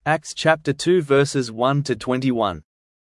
Acts chapter 2 verses 1 to 21.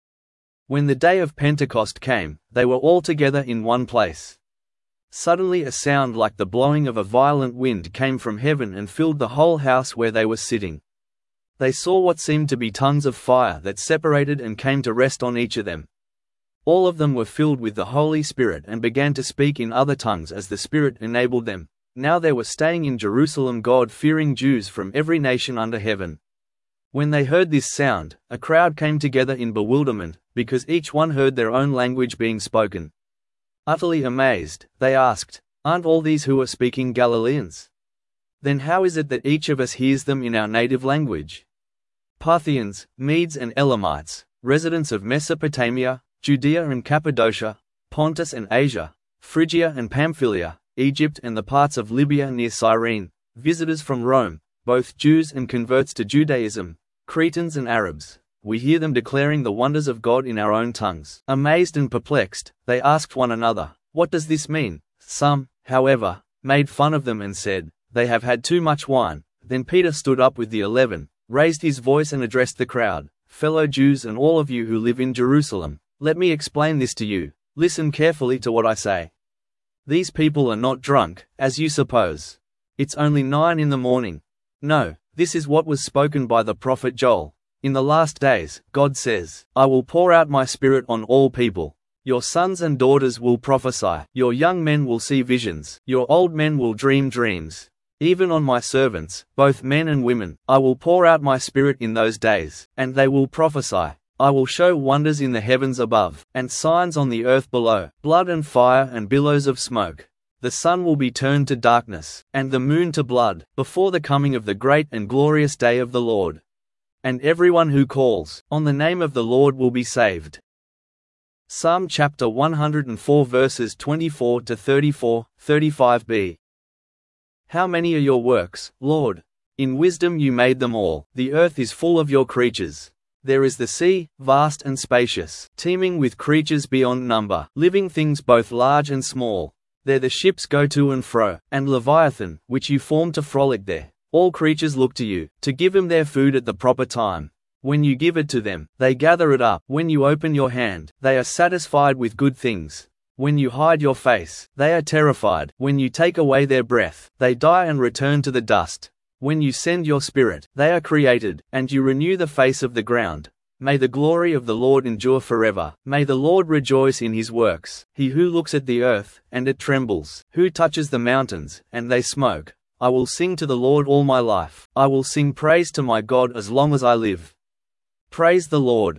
When the day of Pentecost came, they were all together in one place. Suddenly a sound like the blowing of a violent wind came from heaven and filled the whole house where they were sitting. They saw what seemed to be tongues of fire that separated and came to rest on each of them. All of them were filled with the Holy Spirit and began to speak in other tongues as the Spirit enabled them. Now there were staying in Jerusalem God-fearing Jews from every nation under heaven. When they heard this sound, a crowd came together in bewilderment, because each one heard their own language being spoken. Utterly amazed, they asked, "Aren't all these who are speaking Galileans? Then how is it that each of us hears them in our native language?" Parthians, Medes and Elamites, residents of Mesopotamia, Judea and Cappadocia, Pontus and Asia, Phrygia and Pamphylia, Egypt and the parts of Libya near Cyrene, visitors from Rome, both Jews and converts to Judaism, Cretans and Arabs, we hear them declaring the wonders of God in our own tongues. Amazed and perplexed, they asked one another, "What does this mean?" Some, however, made fun of them and said, "They have had too much wine." Then Peter stood up with the 11, raised his voice and addressed the crowd, "Fellow Jews and all of you who live in Jerusalem, let me explain this to you. Listen carefully to what I say. These people are not drunk, as you suppose. It's only 9 in the morning. No, this is what was spoken by the prophet Joel. In the last days, God says, I will pour out my Spirit on all people. Your sons and daughters will prophesy, your young men will see visions, your old men will dream dreams. Even on my servants, both men and women, I will pour out my Spirit in those days, and they will prophesy. I will show wonders in the heavens above, and signs on the earth below, blood and fire and billows of smoke. The sun will be turned to darkness, and the moon to blood, before the coming of the great and glorious day of the Lord. And everyone who calls on the name of the Lord will be saved. Psalm chapter 104 verses 24 to 34, 35b. How many are your works, Lord? In wisdom you made them all. The earth is full of your creatures. There is the sea, vast and spacious, teeming with creatures beyond number, living things both large and small. There the ships go to and fro, and Leviathan, which you formed to frolic there. All creatures look to you, to give them their food at the proper time. When you give it to them, they gather it up. When you open your hand, they are satisfied with good things. When you hide your face, they are terrified. When you take away their breath, they die and return to the dust. When you send your Spirit, they are created, and you renew the face of the ground. May the glory of the Lord endure forever. May the Lord rejoice in his works. He who looks at the earth, and it trembles, who touches the mountains, and they smoke. I will sing to the Lord all my life. I will sing praise to my God as long as I live. Praise the Lord.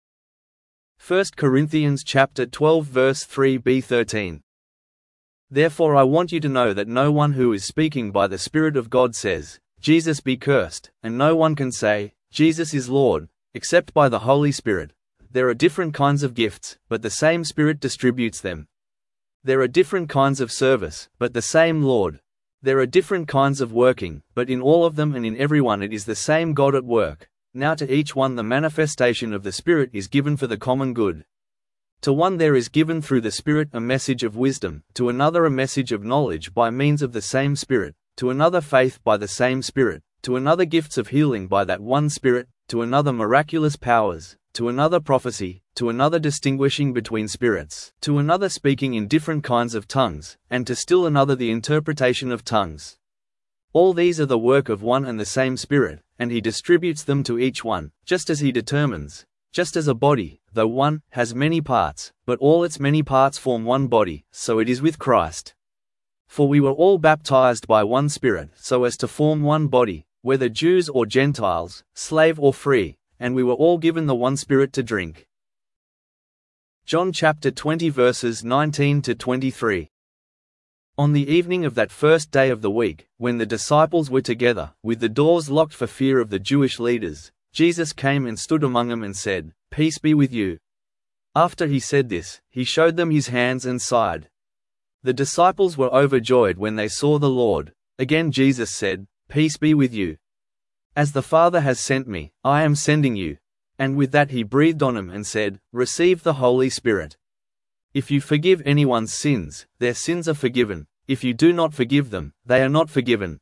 1 Corinthians chapter 12 verse 3b-13. Therefore I want you to know that no one who is speaking by the Spirit of God says, Jesus be cursed, and no one can say, Jesus is Lord, except by the Holy Spirit. There are different kinds of gifts, but the same Spirit distributes them. There are different kinds of service, but the same Lord. There are different kinds of working, but in all of them and in everyone it is the same God at work. Now to each one the manifestation of the Spirit is given for the common good. To one there is given through the Spirit a message of wisdom, to another a message of knowledge by means of the same Spirit, to another faith by the same Spirit, to another gifts of healing by that one Spirit, to another miraculous powers, to another prophecy, to another distinguishing between spirits, to another speaking in different kinds of tongues, and to still another the interpretation of tongues. All these are the work of one and the same Spirit, and he distributes them to each one, just as he determines. Just as a body, though one, has many parts, but all its many parts form one body, so it is with Christ. For we were all baptized by one Spirit, so as to form one body, whether Jews or Gentiles, slave or free, and we were all given the one Spirit to drink. John chapter 20 verses 19 to 23. On the evening of that first day of the week, when the disciples were together, with the doors locked for fear of the Jewish leaders, Jesus came and stood among them and said, Peace be with you. After he said this, he showed them his hands and side. The disciples were overjoyed when they saw the Lord. Again Jesus said, Peace be with you. As the Father has sent me, I am sending you. And with that he breathed on them and said, Receive the Holy Spirit. If you forgive anyone's sins, their sins are forgiven. If you do not forgive them, they are not forgiven.